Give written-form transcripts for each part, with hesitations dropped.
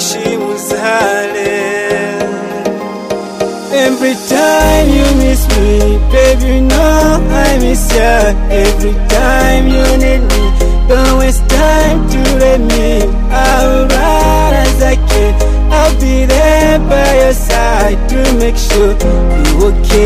Every time you miss me, baby, you know I miss ya. Every time you need me, don't waste time to let me. I'll run as I can, I'll be there by your side to make sure you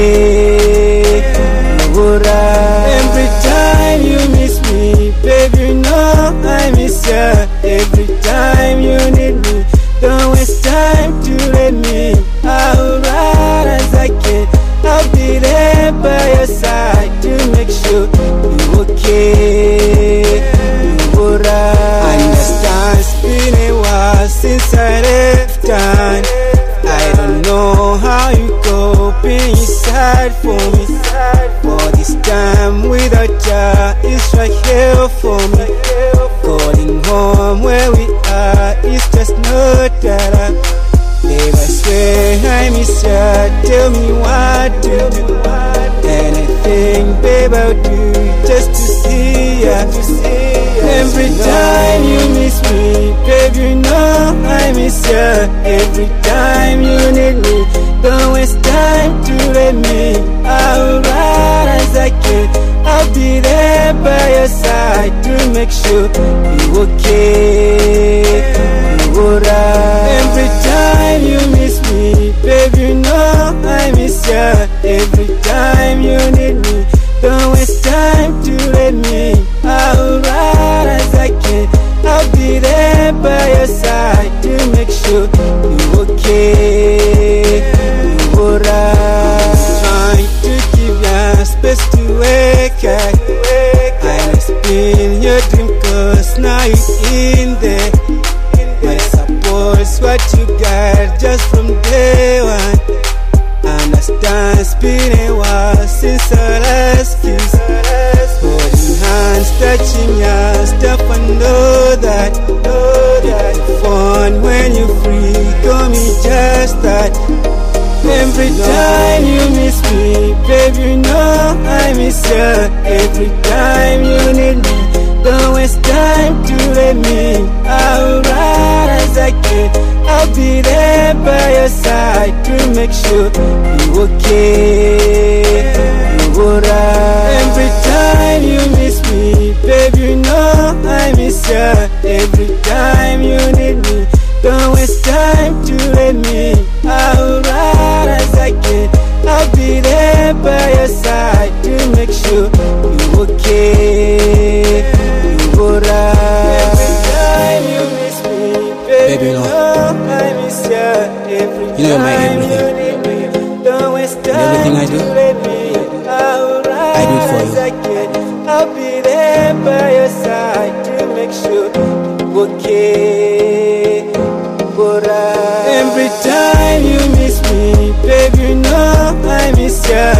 okay, you alright. Every time you miss me, baby, you know I miss ya. Every time you need me, don't waste time to let me. I'll run as I can, I'll be there by your side to make sure you okay, you alright. Understand, it's been a while since I left town. I don't know how you coping inside for me. For this time without you, it's right here for me. Calling home where we are, it's just not that. Babe, I swear I miss ya. Tell me what to do. Anything, babe, I'll do just to see ya. Every time you miss me, babe, you know I miss ya. Every time you need me, don't waste time to let me. I'll run as I can, I'll be there by your side to make sure you okay, you alright. Every time you miss me, baby, you know I miss ya. Every time you need me, don't waste time to let me. I'll run as I can, I'll be there by your side to make sure you okay, you alright. Trying to give ya space to wake up. I must be in your dream, cause now you're in there. My support's what you got just from day one. Understand, it's been a while since our last kiss. Holding hands, touching your stuff, I know that. It's fun when you're free, call me just that. Every time you miss me, baby, you know I miss ya. Every time you need me, don't waste time to let me. I'll run as I can, I'll be there by your side to make sure you okay, you alright. Every time you miss me, baby, you know I miss ya. Every time you need me, don't waste time to let me. I'll run as I can, I'll be there by your side to make sure you okay, you alright. Every time you miss me, baby, you know I miss ya. Every you know my time everything. you need me, don't waste time Everything I do, to let me. I'll run I do it for as you. I can, I'll be there by your side to make sure you okay, you alright. Every time you miss me, baby, you know I miss ya.